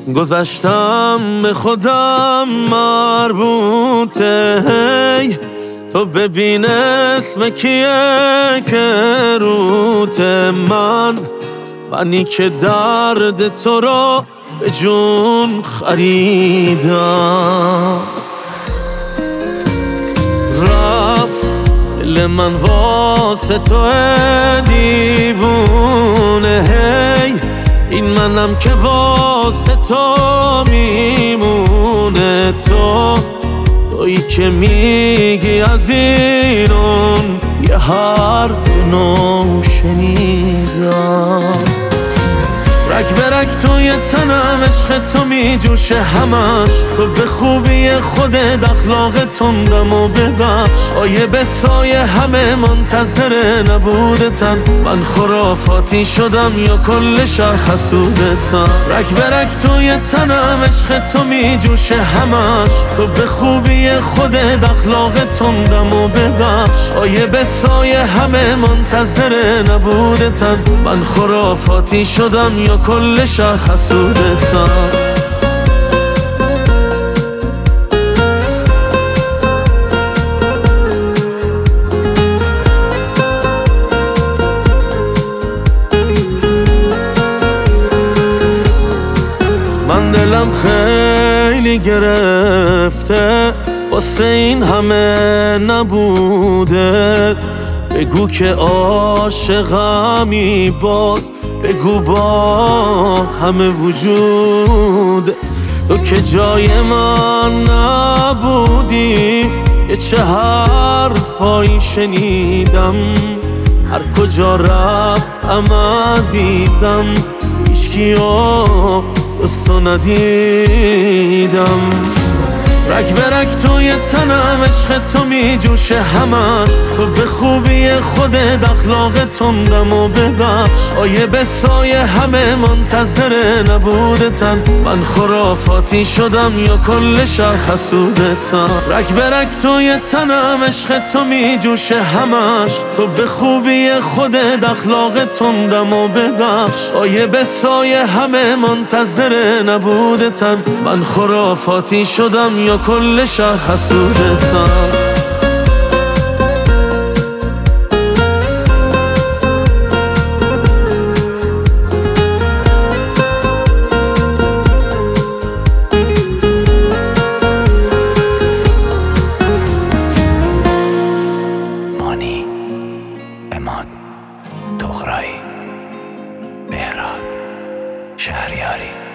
گذشتم به خودم مربوطه، هی تو ببین اسم کیه که روته. منی که درد تو رو به جون خریدم. رفت دل من واسه تو دیوونه، هی این منم که واسه تو میمونه. تویی که میگی از اینون یه حرف نو شنیدم. رگ به رگ توی تنم عشق تو میجوشه همش، تو به خوبی خودت اخلاق تندم و ببخش. آیه به سایه همه منتظر نبودتن، من خرافاتی شدم یا کل شهر حسودتن. رگ به رگ توی تنم عشق تو میجوشه همش، تو به خوبی خودت اخلاق تندم و ببخش. آیه به سایه همه منتظر نبودتن، من خرافاتی شدم یا کل شهر حسودتم. من دلم خیلی گرفته واسه این همه نبوده. بگو که عاشقمی باز، بگو با همه وجود. تو که جای من نبودی، یه چه حرفایی شنیدم. هر کجا رفتم عزیزم، هیچکیو دوستو ندیدم. رگ به رگ توی تنم عشق تو میجوشه همش، تو به خوبی خودت اخلاق تندم و ببخش. آیه به سایه همه منتظر نبودتن، من خرافاتی شدم یا کل شهر حسودتن. رگ به رگ توی تنم عشق تو میجوشه همش، تو به خوبی خودت اخلاق تندم و ببخش. آیه به سایه همه منتظر نبودتن، من خرافاتی شدم یا کل شهر حسودتم. مانی، اماد، تغرایی، بهراد، شهریاری.